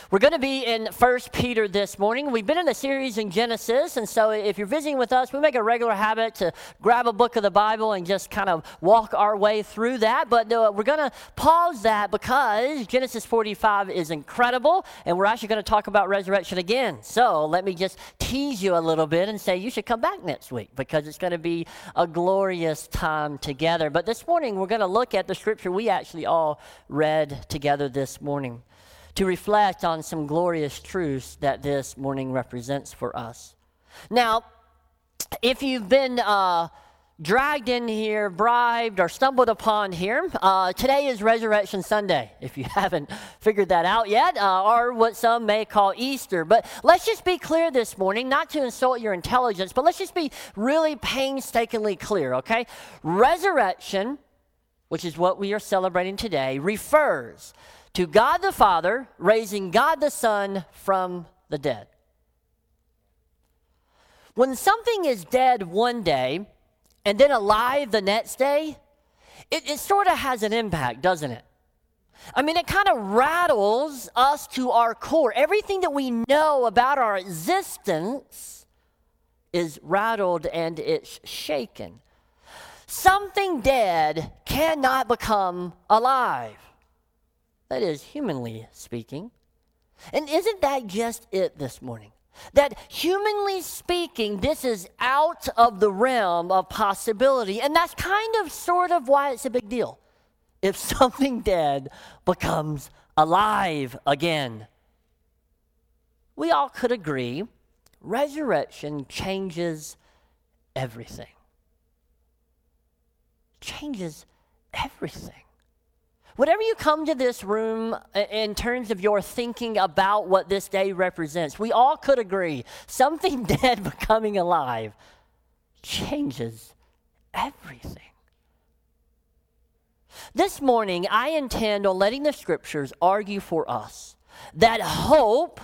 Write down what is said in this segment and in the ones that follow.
We're going to be in 1 Peter this morning. We've been in a series in Genesis, and so if you're visiting with us, we make a regular habit to grab a book of the Bible and just kind of walk our way through that. But we're going to pause that because Genesis 45 is incredible, and we're actually going to talk about resurrection again. So let me just tease you a little bit and say you should come back next week because it's going to be a glorious time together. But this morning, we're going to look at the scripture we actually all read together this morning, to reflect on some glorious truths that this morning represents for us. Now, if you've been dragged in here, bribed, or stumbled upon here, today is Resurrection Sunday, if you haven't figured that out yet, or what some may call Easter. But let's just be clear this morning, not to insult your intelligence, but let's just be really painstakingly clear, okay? Resurrection, which is what we are celebrating today, refers to God the Father raising God the Son from the dead. When something is dead one day and then alive the next day, it sort of has an impact, doesn't it? I mean, it kind of rattles us to our core. Everything that we know about our existence is rattled and it's shaken. Something dead cannot become alive. That is, humanly speaking. And isn't that just it this morning? That humanly speaking, this is out of the realm of possibility. And that's kind of sort of why it's a big deal. If something dead becomes alive again. We all could agree, resurrection changes everything. Changes everything. Whatever you come to this room in terms of your thinking about what this day represents, we all could agree something dead becoming alive changes everything. This morning, I intend on letting the scriptures argue for us that hope,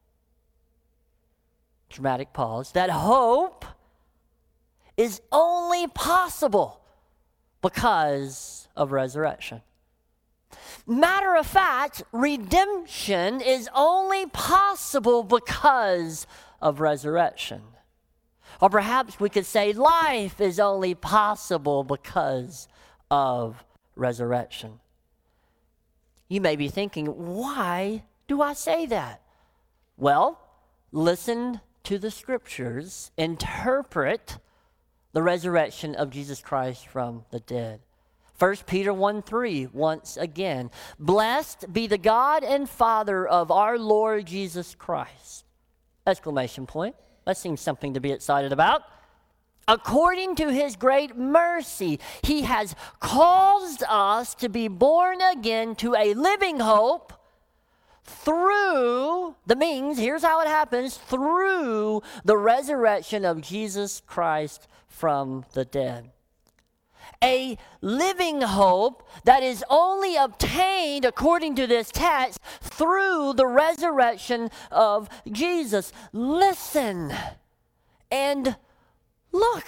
dramatic pause, that hope is only possible because of resurrection. Matter of fact, redemption is only possible because of resurrection. Or perhaps we could say life is only possible because of resurrection. You may be thinking, why do I say that? Well, listen to the scriptures, interpret the resurrection of Jesus Christ from the dead. 1 Peter 1:3, once again, blessed be the God and Father of our Lord Jesus Christ. Exclamation point. That seems something to be excited about. According to his great mercy, he has caused us to be born again to a living hope through the means, here's how it happens, through the resurrection of Jesus Christ from the dead. A living hope that is only obtained, according to this text, through the resurrection of Jesus. Listen and look.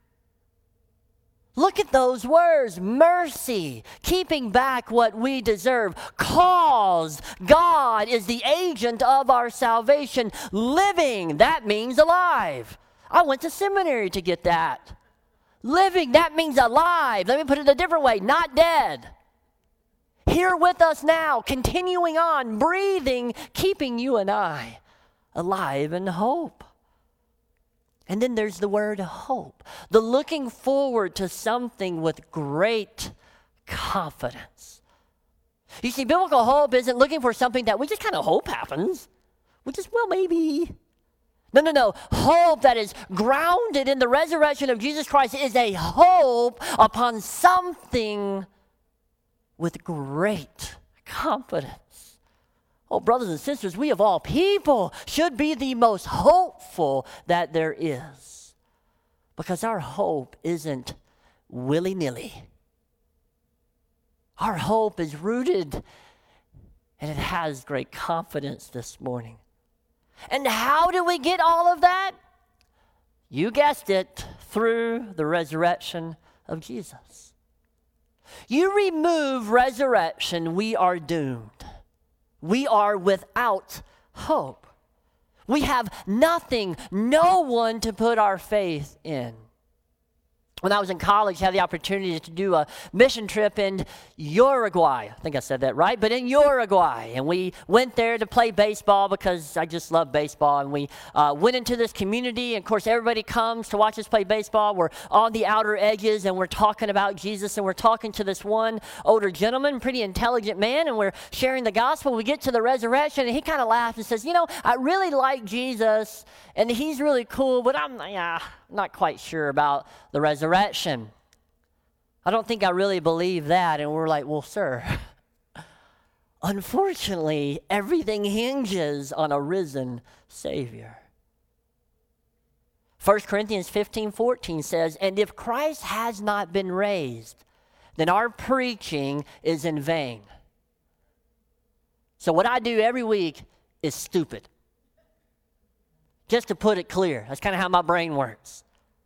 Look at those words, mercy, keeping back what we deserve, cause, God is the agent of our salvation, living, that means alive. I went to seminary to get that. Living, that means alive. Let me put it a different way, not dead. Here with us now, continuing on, breathing, keeping you and I alive in hope. And then there's the word hope, the looking forward to something with great confidence. You see, biblical hope isn't looking for something that we just kind of hope happens. We just, well, maybe. No. Hope that is grounded in the resurrection of Jesus Christ is a hope upon something with great confidence. Oh, brothers and sisters, we of all people should be the most hopeful that there is, because our hope isn't willy-nilly. Our hope is rooted and it has great confidence this morning. And how do we get all of that? You guessed it, through the resurrection of Jesus. You remove resurrection, we are doomed. we are without hope. We have nothing, no one to put our faith in. When I was in college, I had the opportunity to do a mission trip in Uruguay. I think I said that right, but in Uruguay. And we went there to play baseball because I just love baseball. And we went into this community. And, of course, everybody comes to watch us play baseball. We're on the outer edges, and we're talking about Jesus. And we're talking to this one older gentleman, pretty intelligent man, and we're sharing the gospel. We get to the resurrection, and he kind of laughs and says, you know, I really like Jesus, and he's really cool, but I'm not quite sure about the resurrection. I don't think I really believe that. And we're like, well, sir, unfortunately, everything hinges on a risen Savior. 1 Corinthians 15:14 says, and if Christ has not been raised, then our preaching is in vain. So what I do every week is stupid. Just to put it clear, that's kind of how my brain works.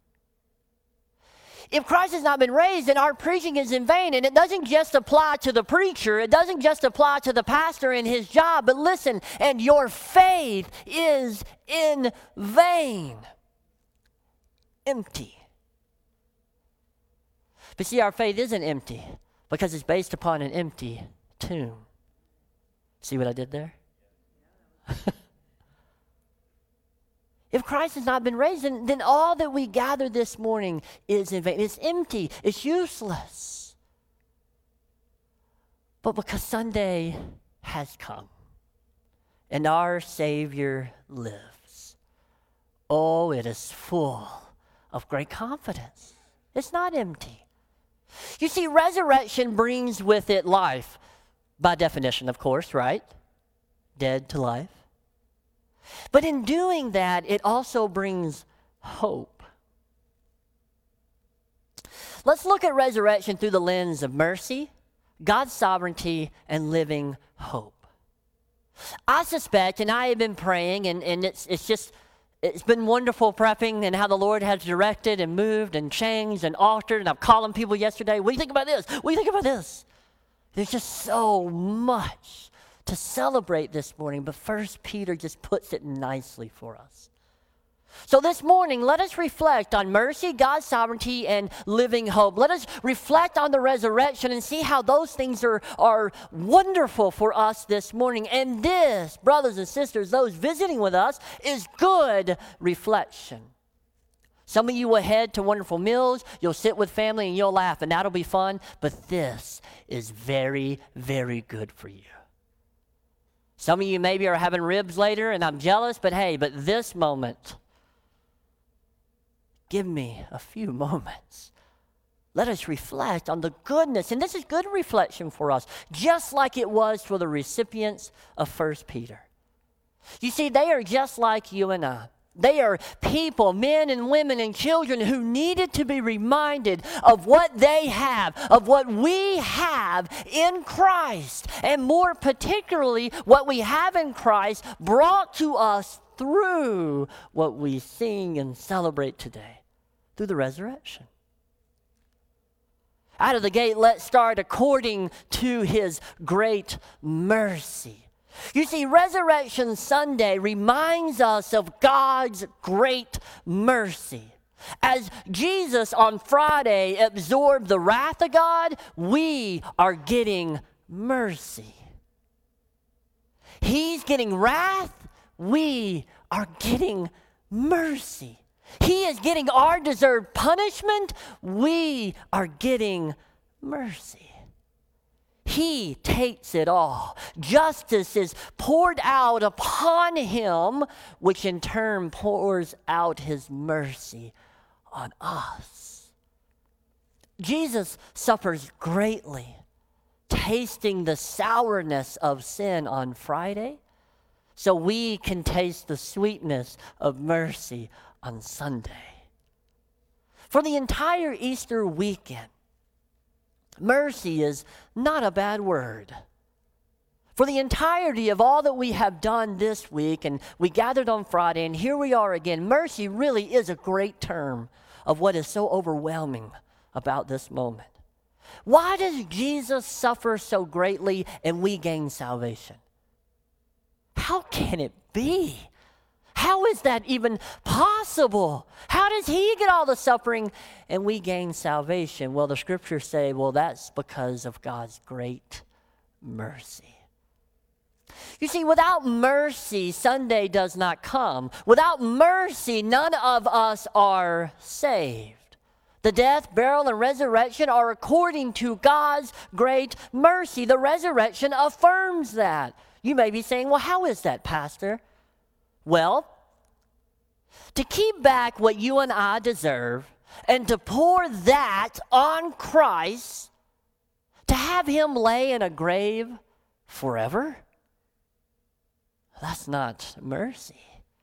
If Christ has not been raised, then our preaching is in vain. And it doesn't just apply to the preacher. It doesn't just apply to the pastor in his job. But listen, and your faith is in vain. Empty. But see, our faith isn't empty because it's based upon an empty tomb. See what I did there? If Christ has not been raised, then all that we gather this morning is in vain. It's empty. It's useless. But because Sunday has come and our Savior lives, oh, it is full of great confidence. It's not empty. You see, resurrection brings with it life. By definition, of course, right? Dead to life. But in doing that, it also brings hope. Let's look at resurrection through the lens of mercy, God's sovereignty, and living hope. I suspect, and I have been praying, and it's been wonderful prepping and how the Lord has directed and moved and changed and altered. And I'm calling people yesterday, what do you think about this? What do you think about this? There's just so much to celebrate this morning, but 1 Peter just puts it nicely for us. So this morning, let us reflect on mercy, God's sovereignty, and living hope. Let us reflect on the resurrection and see how those things are wonderful for us this morning. And this, brothers and sisters, those visiting with us, is good reflection. Some of you will head to wonderful meals, you'll sit with family, and you'll laugh, and that'll be fun. But this is very, very good for you. Some of you maybe are having ribs later, and I'm jealous, but hey, this moment, give me a few moments. Let us reflect on the goodness, and this is good reflection for us, just like it was for the recipients of 1 Peter. You see, they are just like you and I. They are people, men and women and children who needed to be reminded of what they have, of what we have in Christ, and more particularly what we have in Christ brought to us through what we sing and celebrate today, through the resurrection. Out of the gate, let's start according to his great mercy. You see, Resurrection Sunday reminds us of God's great mercy. As Jesus on Friday absorbed the wrath of God, we are getting mercy. He's getting wrath, we are getting mercy. He is getting our deserved punishment, we are getting mercy. He takes it all. Justice is poured out upon him, which in turn pours out his mercy on us. Jesus suffers greatly, tasting the sourness of sin on Friday, so we can taste the sweetness of mercy on Sunday. For the entire Easter weekend, mercy is not a bad word. For the entirety of all that we have done this week, and we gathered on Friday, and here we are again, mercy really is a great term of what is so overwhelming about this moment. Why does Jesus suffer so greatly and we gain salvation? How can it be? How is that even possible? How does he get all the suffering and we gain salvation? Well, the scriptures say, well, that's because of God's great mercy. You see, without mercy, Sunday does not come. Without mercy, none of us are saved. The death, burial, and resurrection are according to God's great mercy. The resurrection affirms that. You may be saying, well, how is that, Pastor? Well, to keep back what you and I deserve and to pour that on Christ, to have him lay in a grave forever, that's not mercy.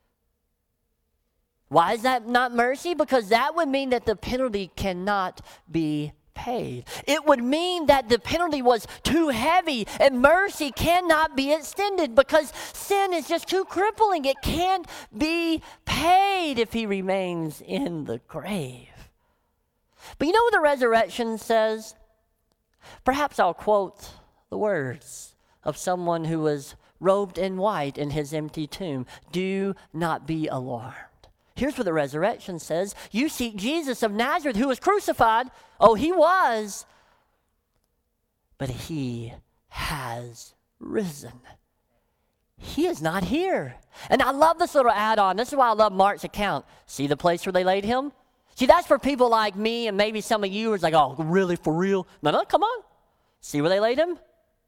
Why is that not mercy? Because that would mean that the penalty cannot be paid. It would mean that the penalty was too heavy and mercy cannot be extended because sin is just too crippling. It can't be paid if he remains in the grave. But you know what the resurrection says? Perhaps I'll quote the words of someone who was robed in white in his empty tomb. Do not be alarmed. Here's what the resurrection says. You seek Jesus of Nazareth who was crucified. Oh, he was. But he has risen. He is not here. And I love this little add-on. This is why I love Mark's account. See the place where they laid him? See, that's for people like me and maybe some of you who's like, oh, really, for real? No, come on. See where they laid him?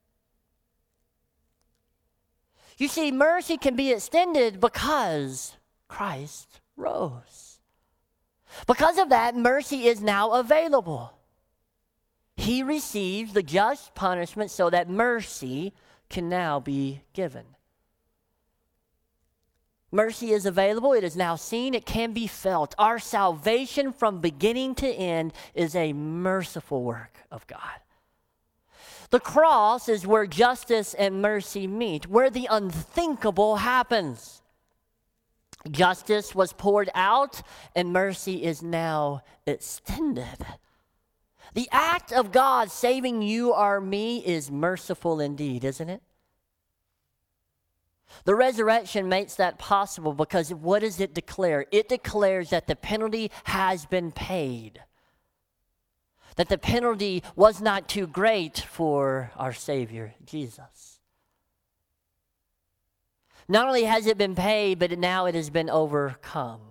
You see, mercy can be extended because Christ rose. Because of that, mercy is now available. He receives the just punishment so that mercy can now be given. Mercy is available. It is now seen. It can be felt. Our salvation from beginning to end is a merciful work of God. The cross is where justice and mercy meet, where the unthinkable happens. Justice was poured out, and mercy is now extended. The act of God saving you or me is merciful indeed, isn't it? The resurrection makes that possible because what does it declare? It declares that the penalty has been paid. That the penalty was not too great for our Savior, Jesus. Not only has it been paid, but now it has been overcome.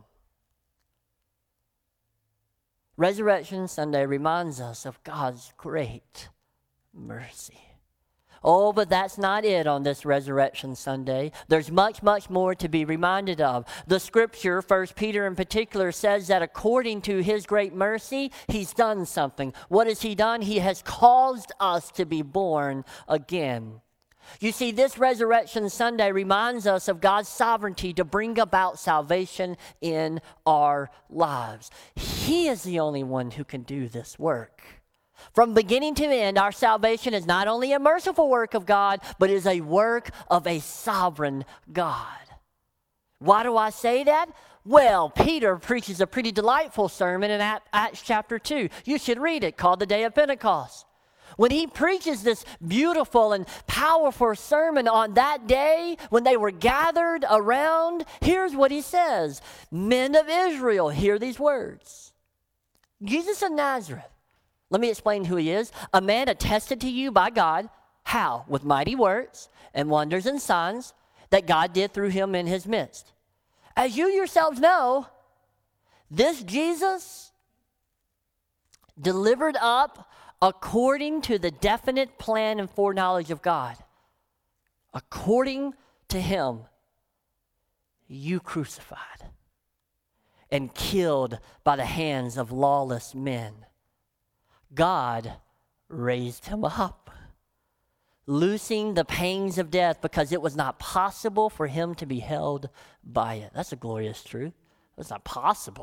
Resurrection Sunday reminds us of God's great mercy. Oh, but that's not it on this Resurrection Sunday. There's much, much more to be reminded of. The scripture, 1 Peter in particular, says that according to his great mercy, he's done something. What has he done? He has caused us to be born again. You see, this Resurrection Sunday reminds us of God's sovereignty to bring about salvation in our lives. He is the only one who can do this work. From beginning to end, our salvation is not only a merciful work of God, but is a work of a sovereign God. Why do I say that? Well, Peter preaches a pretty delightful sermon in Acts chapter 2. You should read it, called the Day of Pentecost. When he preaches this beautiful and powerful sermon on that day, when they were gathered around, here's what he says. Men of Israel, hear these words. Jesus of Nazareth, let me explain who he is. A man attested to you by God. How? With mighty works and wonders and signs that God did through him in his midst. As you yourselves know, this Jesus delivered up according to the definite plan and foreknowledge of God. According to him, you crucified and killed by the hands of lawless men. God raised him up, loosing the pangs of death because it was not possible for him to be held by it. That's a glorious truth. It's not possible.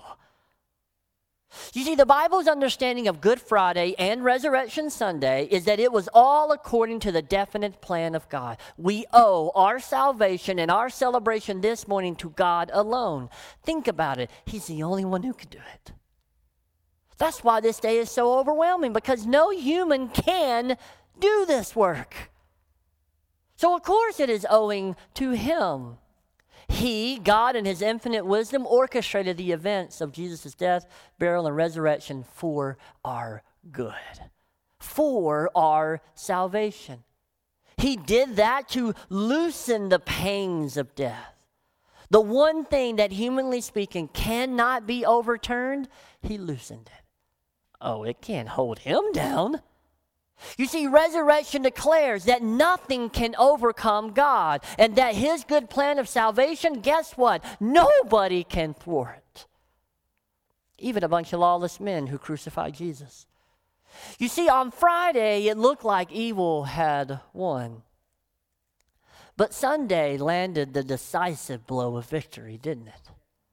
You see, the Bible's understanding of Good Friday and Resurrection Sunday is that it was all according to the definite plan of God. We owe our salvation and our celebration this morning to God alone. Think about it. He's the only one who can do it. That's why this day is so overwhelming, because no human can do this work. So of course it is owing to him. He, God in his infinite wisdom, orchestrated the events of Jesus' death, burial, and resurrection for our good, for our salvation. He did that to loosen the pains of death. The one thing that, humanly speaking, cannot be overturned, he loosened it. Oh, it can't hold him down. You see, resurrection declares that nothing can overcome God, and that his good plan of salvation, guess what? Nobody can thwart. Even a bunch of lawless men who crucified Jesus. You see, on Friday, it looked like evil had won. But Sunday landed the decisive blow of victory, didn't it?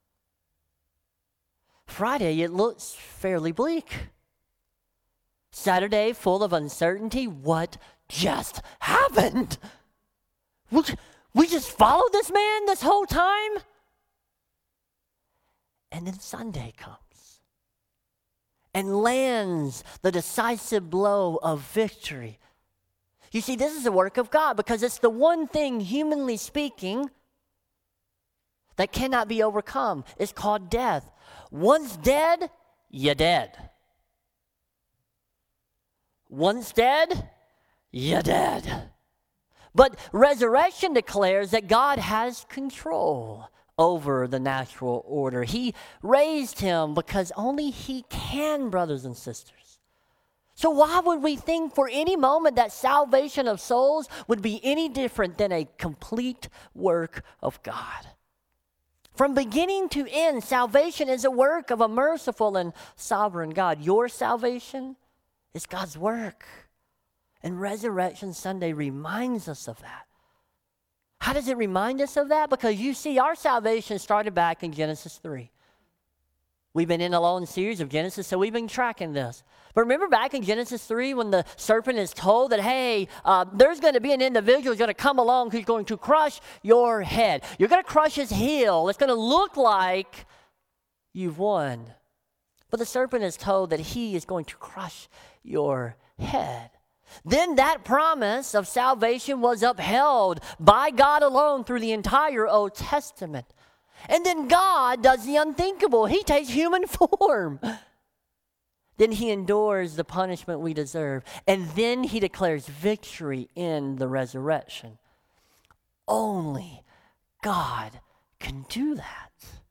Friday, it looks fairly bleak. Saturday, full of uncertainty. What just happened? We just followed this man this whole time? And then Sunday comes and lands the decisive blow of victory. You see, this is the work of God because it's the one thing, humanly speaking, that cannot be overcome. It's called death. Once dead, you're dead. Once dead, you're dead. But resurrection declares that God has control over the natural order. He raised him because only he can, brothers and sisters. So why would we think for any moment that salvation of souls would be any different than a complete work of God? From beginning to end, salvation is a work of a merciful and sovereign God. Your salvation is God's work. And Resurrection Sunday reminds us of that. How does it remind us of that? Because you see, our salvation started back in Genesis 3. We've been in a long series of Genesis, so we've been tracking this. But remember back in Genesis 3 when the serpent is told that, hey, there's going to be an individual who's going to come along who's going to crush your head. You're going to crush his heel. It's going to look like you've won. But the serpent is told that he is going to crush your head. Then that promise of salvation was upheld by God alone through the entire Old Testament. And then God does the unthinkable. He takes human form. Then he endures the punishment we deserve. And then he declares victory in the resurrection. Only God can do that.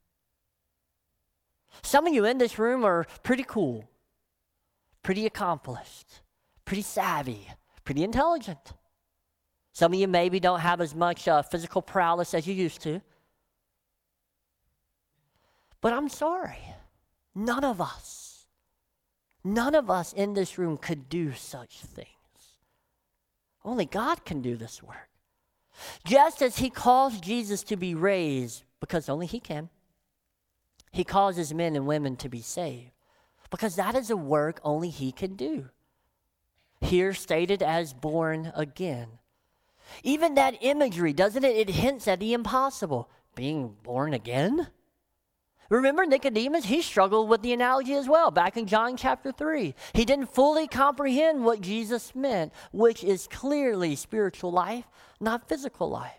Some of you in this room are pretty cool, pretty accomplished, pretty savvy, pretty intelligent. Some of you maybe don't have as much physical prowess as you used to. But I'm sorry, none of us in this room could do such things. Only God can do this work. Just as he calls Jesus to be raised, because only he can, he causes men and women to be saved, because that is a work only he can do. Here stated as born again. Even that imagery, doesn't it? It hints at the impossible. Being born again? Remember Nicodemus? He struggled with the analogy as well back in John chapter 3. He didn't fully comprehend what Jesus meant, which is clearly spiritual life, not physical life.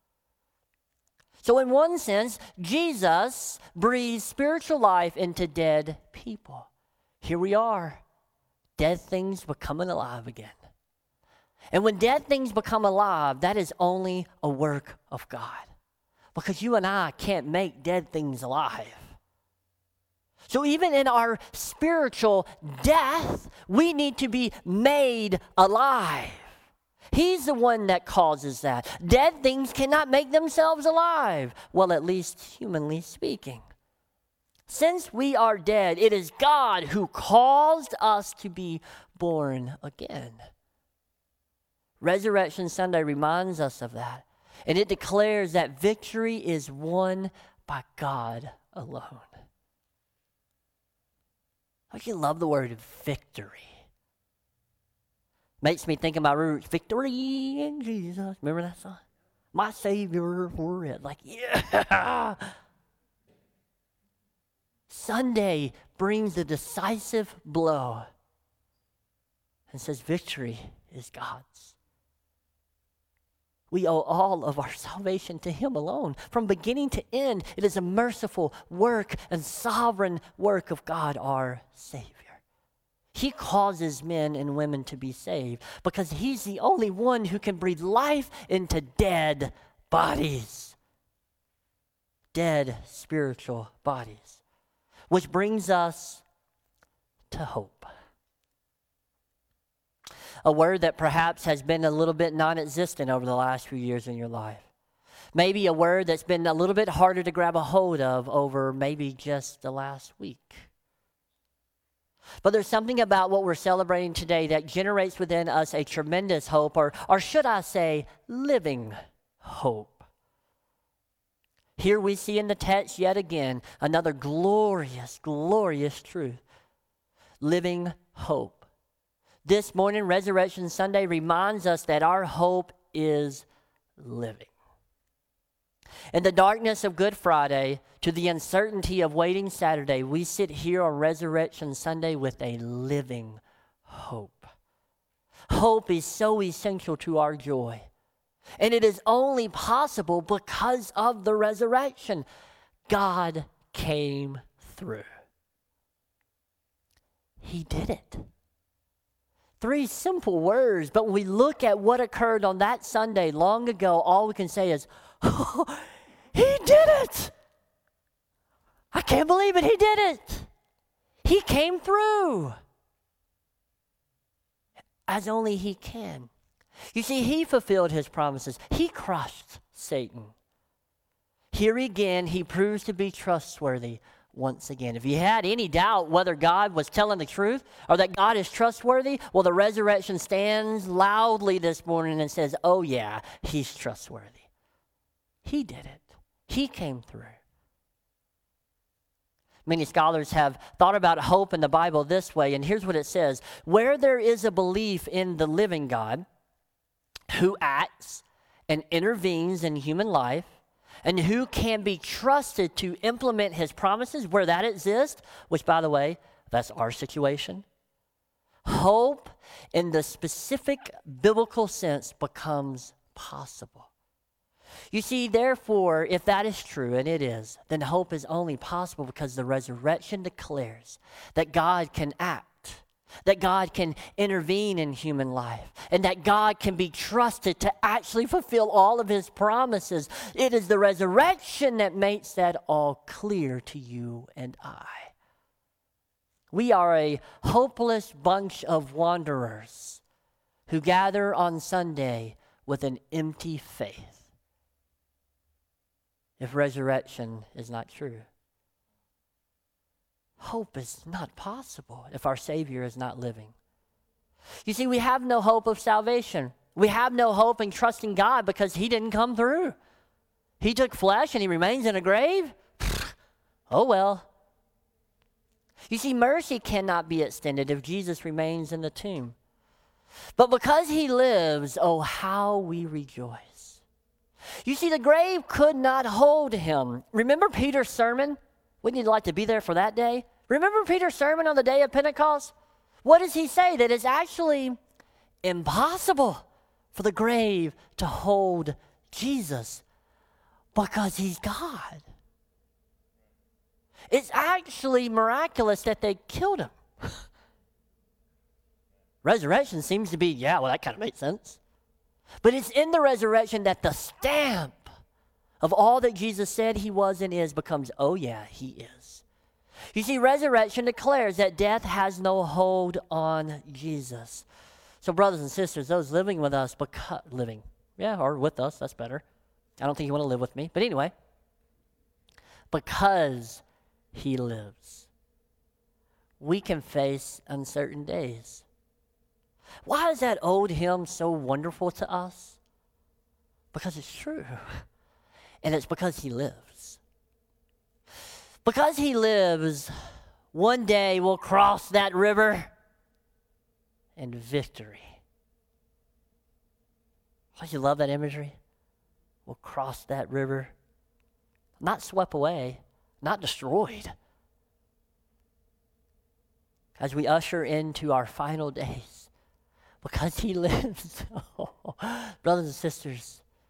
So in one sense, Jesus breathes spiritual life into dead people. Here we are, dead things becoming alive again. And when dead things become alive, that is only a work of God. Because you and I can't make dead things alive. So even in our spiritual death, we need to be made alive. He's the one that causes that. Dead things cannot make themselves alive. Well, at least humanly speaking. Since we are dead, it is God who caused us to be born again. Resurrection Sunday reminds us of that. And it declares that victory is won by God alone. Don't you love the word victory? Makes me think of my roots. Victory in Jesus. Remember that song? My Savior for it. Like, yeah. Sunday brings the decisive blow and says victory is God's. We owe all of our salvation to him alone. From beginning to end, it is a merciful work and sovereign work of God, our Savior. He causes men and women to be saved because he's the only one who can breathe life into dead bodies. Dead spiritual bodies. Which brings us to hope. A word that perhaps has been a little bit non-existent over the last few years in your life. Maybe a word that's been a little bit harder to grab a hold of over maybe just the last week. But there's something about what we're celebrating today that generates within us a tremendous hope, or should I say, living hope. Here we see in the text yet again another glorious, glorious truth. Living hope. This morning, Resurrection Sunday reminds us that our hope is living. In the darkness of Good Friday to the uncertainty of waiting Saturday, we sit here on Resurrection Sunday with a living hope. Hope is so essential to our joy. And it is only possible because of the resurrection. God came through. He did it. 3 simple words, but when we look at what occurred on that Sunday long ago, all we can say is, oh, he did it. I can't believe it. He did it. He came through. As only he can. You see, he fulfilled his promises. He crushed Satan. Here again, he proves to be trustworthy once again. If you had any doubt whether God was telling the truth or that God is trustworthy, well, the resurrection stands loudly this morning and says, oh yeah, he's trustworthy. He did it. He came through. Many scholars have thought about hope in the Bible this way, and here's what it says. Where there is a belief in the living God who acts and intervenes in human life, and who can be trusted to implement his promises where that exists, which, by the way, that's our situation. Hope in the specific biblical sense becomes possible. You see, therefore, if that is true, and it is, then hope is only possible because the resurrection declares that God can act, that God can intervene in human life, and that God can be trusted to actually fulfill all of his promises. It is the resurrection that makes that all clear to you and I. We are a hopeless bunch of wanderers who gather on Sunday with an empty faith. If resurrection is not true. Hope is not possible if our Savior is not living. You see, we have no hope of salvation. We have no hope in trusting God because he didn't come through. He took flesh and he remains in a grave? Oh well. You see, mercy cannot be extended if Jesus remains in the tomb. But because he lives, oh, how we rejoice. You see, the grave could not hold him. Remember Peter's sermon? Wouldn't you like to be there for that day? Remember Peter's sermon on the day of Pentecost? What does he say? That it's actually impossible for the grave to hold Jesus because he's God. It's actually miraculous that they killed him. Resurrection seems to be, yeah, well, that kind of makes sense. But it's in the resurrection that the stamp of all that Jesus said he was and is becomes, oh yeah, he is. You see, resurrection declares that death has no hold on Jesus. So brothers and sisters, those living with us, or with us, that's better. I don't think you want to live with me, but anyway. Because he lives, we can face uncertain days. Why is that old hymn so wonderful to us? Because it's true. And it's because he lives. Because he lives, one day we'll cross that river and victory. Don't you love that imagery? We'll cross that river, not swept away, not destroyed. As we usher into our final days, because he lives. Brothers and sisters,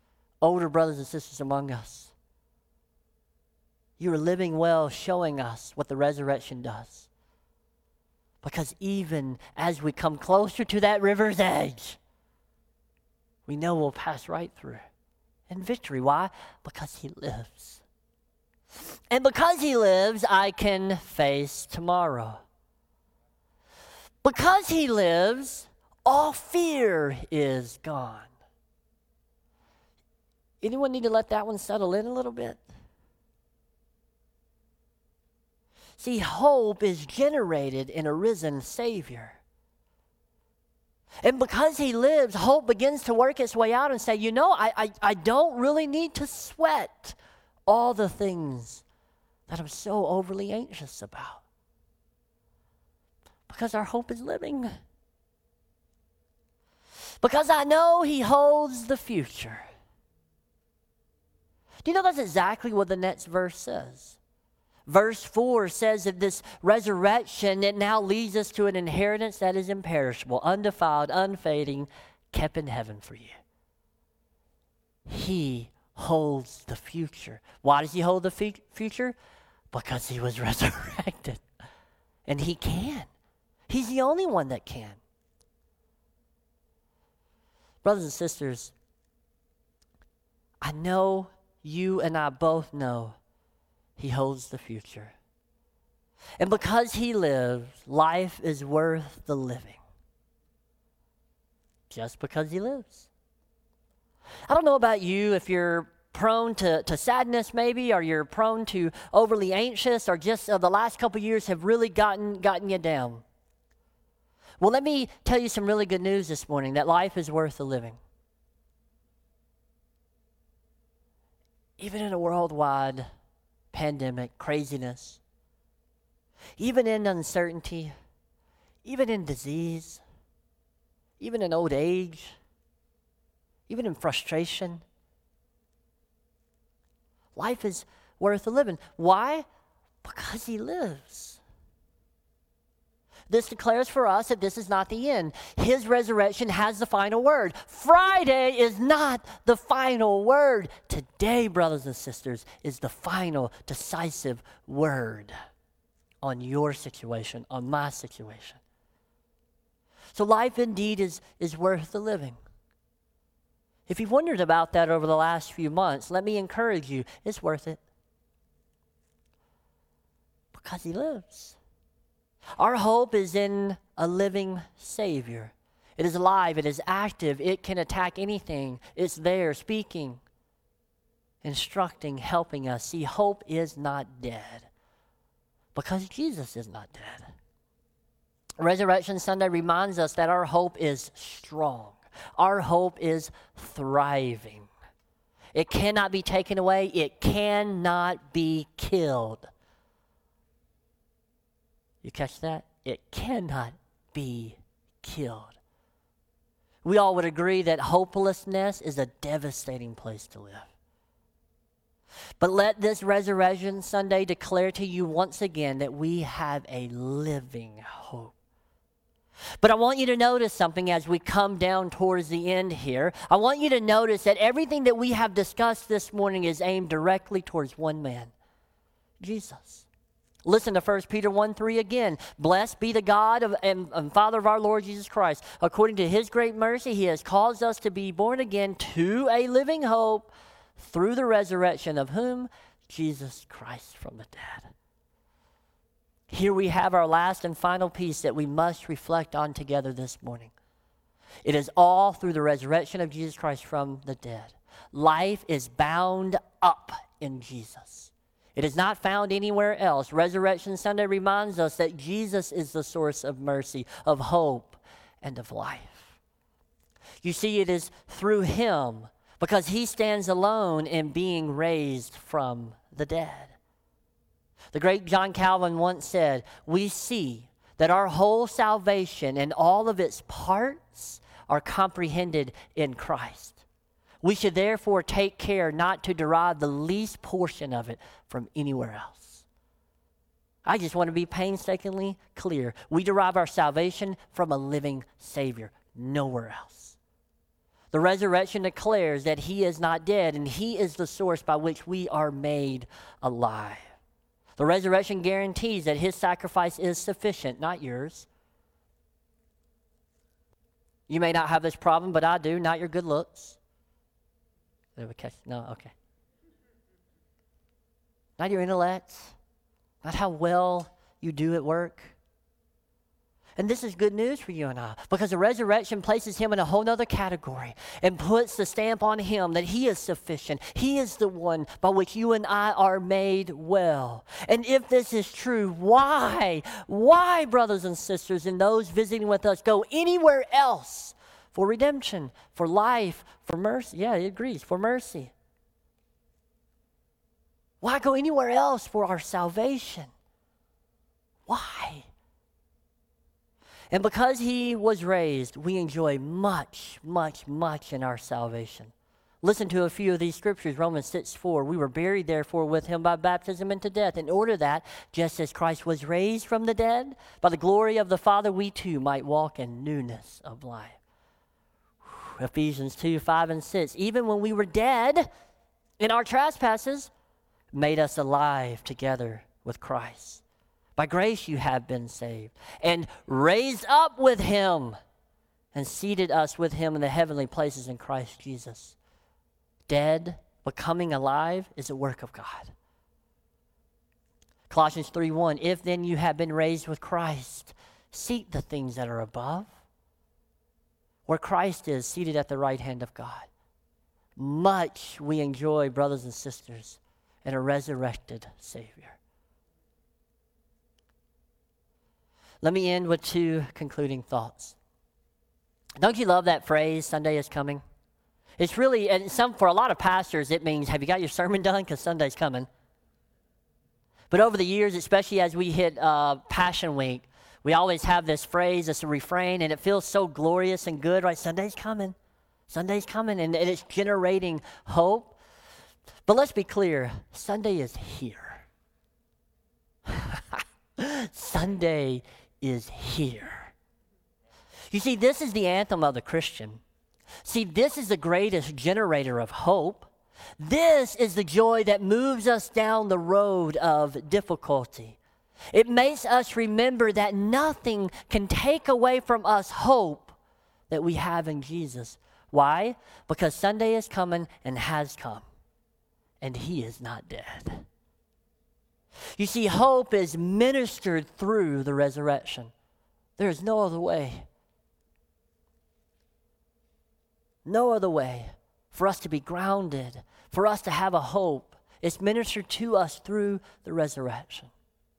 older brothers and sisters among us, you are living well, showing us what the resurrection does. Because even as we come closer to that river's edge, we know we'll pass right through in victory. Why? Because he lives. And because he lives, I can face tomorrow. Because he lives, all fear is gone. Anyone need to let that one settle in a little bit? See, hope is generated in a risen Savior. And because he lives, hope begins to work its way out and say, you know, I don't really need to sweat all the things that I'm so overly anxious about. Because our hope is living. Because I know he holds the future. Do you know that's exactly what the next verse says? Verse 4 says that this resurrection, it now leads us to an inheritance that is imperishable, undefiled, unfading, kept in heaven for you. He holds the future. Why does he hold the future? Because he was resurrected. And he can. He's the only one that can. Brothers and sisters, I know you and I both know he holds the future. And because he lives, life is worth the living. Just because he lives. I don't know about you, if you're prone to sadness maybe, or you're prone to overly anxious, or just the last couple years have really gotten you down. Well, let me tell you some really good news this morning, that life is worth the living. Even in a worldwide pandemic, craziness, even in uncertainty, even in disease, even in old age, even in frustration, life is worth the living. Why? Because he lives. This declares for us that this is not the end. His resurrection has the final word. Friday is not the final word. Today, brothers and sisters, is the final decisive word on your situation, on my situation. So life indeed is worth the living. If you've wondered about that over the last few months, let me encourage you, it's worth it. Because he lives. Our hope is in a living Savior. It is alive. It is active. It can attack anything. It's there, speaking, instructing, helping us. See, hope is not dead because Jesus is not dead. Resurrection Sunday reminds us that our hope is strong. Our hope is thriving. It cannot be taken away. It cannot be killed. You catch that? It cannot be killed. We all would agree that hopelessness is a devastating place to live. But let this Resurrection Sunday declare to you once again that we have a living hope. But I want you to notice something as we come down towards the end here. I want you to notice that everything that we have discussed this morning is aimed directly towards one man, Jesus. Listen to 1 Peter 1:3 again. Blessed be the God and Father of our Lord Jesus Christ. According to his great mercy, he has caused us to be born again to a living hope through the resurrection of whom? Jesus Christ from the dead. Here we have our last and final piece that we must reflect on together this morning. It is all through the resurrection of Jesus Christ from the dead. Life is bound up in Jesus. It is not found anywhere else. Resurrection Sunday reminds us that Jesus is the source of mercy, of hope, and of life. You see, it is through him, because he stands alone in being raised from the dead. The great John Calvin once said, we see that our whole salvation and all of its parts are comprehended in Christ. We should therefore take care not to derive the least portion of it from anywhere else. I just want to be painstakingly clear. We derive our salvation from a living Savior, nowhere else. The resurrection declares that he is not dead, and he is the source by which we are made alive. The resurrection guarantees that his sacrifice is sufficient, not yours. You may not have this problem, but I do, not your good looks. No, okay. Not your intellect, not how well you do at work. And this is good news for you and I, because the resurrection places him in a whole nother category and puts the stamp on him that he is sufficient. He is the one by which you and I are made well. And if this is true, why, brothers and sisters, and those visiting with us, go anywhere else for redemption, for life, for mercy? Yeah, he agrees, for mercy. Why go anywhere else for our salvation? Why? And because he was raised, we enjoy much, much, much in our salvation. Listen to a few of these scriptures. Romans 6:4. We were buried, therefore, with him by baptism into death, in order that, just as Christ was raised from the dead, by the glory of the Father, we too might walk in newness of life. Ephesians 2:5 and 6. Even when we were dead in our trespasses, made us alive together with Christ. By grace you have been saved, and raised up with him, and seated us with him in the heavenly places in Christ Jesus. Dead, becoming alive is a work of God. Colossians 3:1, if then you have been raised with Christ, seek the things that are above, where Christ is seated at the right hand of God. Much we enjoy, brothers and sisters, in a resurrected Savior. Let me end with two concluding thoughts. Don't you love that phrase, Sunday is coming? It's really, and for a lot of pastors, it means, have you got your sermon done? Because Sunday's coming. But over the years, especially as we hit Passion Week, we always have this phrase, this refrain, and it feels so glorious and good, right? Sunday's coming. Sunday's coming, and it's generating hope. But let's be clear, Sunday is here. Sunday is here. You see, this is the anthem of the Christian. See, this is the greatest generator of hope. This is the joy that moves us down the road of difficulty. It makes us remember that nothing can take away from us hope that we have in Jesus. Why? Because Sunday is coming and has come, and he is not dead. You see, hope is ministered through the resurrection. There is no other way. No other way for us to be grounded, for us to have a hope. It's ministered to us through the resurrection.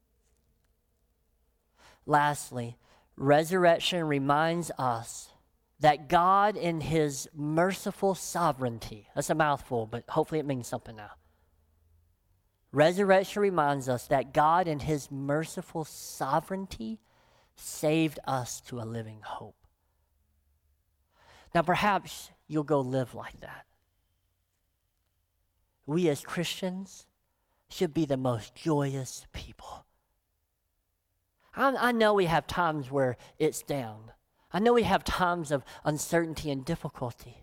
Lastly, resurrection reminds us that God in his merciful sovereignty, that's a mouthful, but hopefully it means something now. Resurrection reminds us that God in his merciful sovereignty saved us to a living hope. Now perhaps you'll go live like that. We as Christians should be the most joyous people. I know we have times where it's down. I know we have times of uncertainty and difficulty.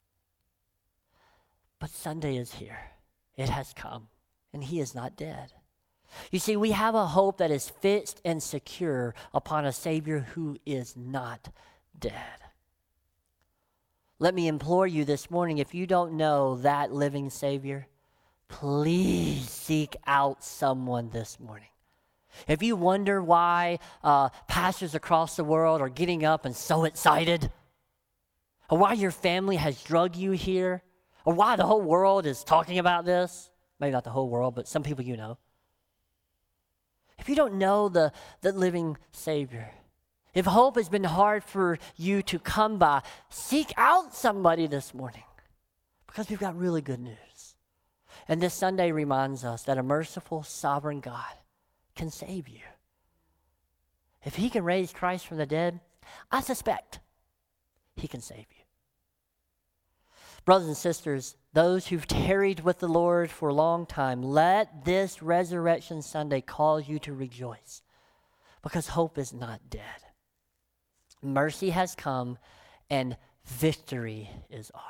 But Sunday is here. It has come. And he is not dead. You see, we have a hope that is fixed and secure upon a Savior who is not dead. Let me implore you this morning, if you don't know that living Savior, please seek out someone this morning. If you wonder why pastors across the world are getting up and so excited, or why your family has drugged you here, or why the whole world is talking about this, maybe not the whole world, but some people you know. If you don't know the living Savior, if hope has been hard for you to come by, seek out somebody this morning, because we've got really good news. And this Sunday reminds us that a merciful, sovereign God can save you. If he can raise Christ from the dead, I suspect he can save you. Brothers and sisters, those who've tarried with the Lord for a long time, let this Resurrection Sunday cause you to rejoice, because hope is not dead. Mercy has come, and victory is ours.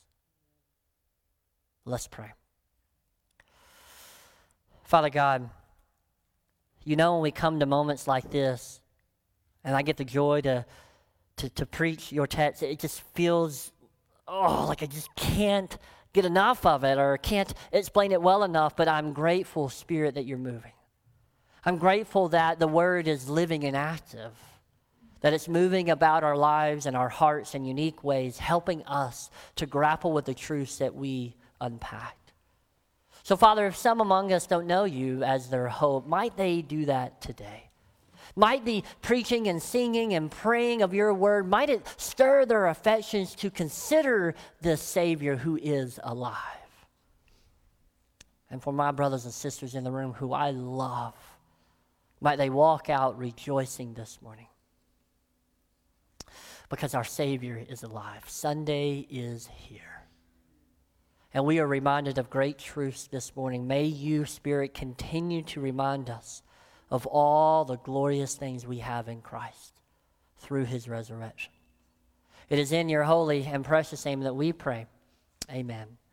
Let's pray. Father God, you know when we come to moments like this, and I get the joy to preach your text, it just feels, like I just can't get enough of it or can't explain it well enough, but I'm grateful, Spirit, that you're moving. I'm grateful that the Word is living and active, that it's moving about our lives and our hearts in unique ways, helping us to grapple with the truths that we unpacked. So, Father, if some among us don't know you as their hope, might they do that today? Might the preaching and singing and praying of your word, might it stir their affections to consider this Savior who is alive? And for my brothers and sisters in the room who I love, might they walk out rejoicing this morning because our Savior is alive. Sunday is here. And we are reminded of great truths this morning. May you, Spirit, continue to remind us of all the glorious things we have in Christ through his resurrection. It is in your holy and precious name that we pray. Amen.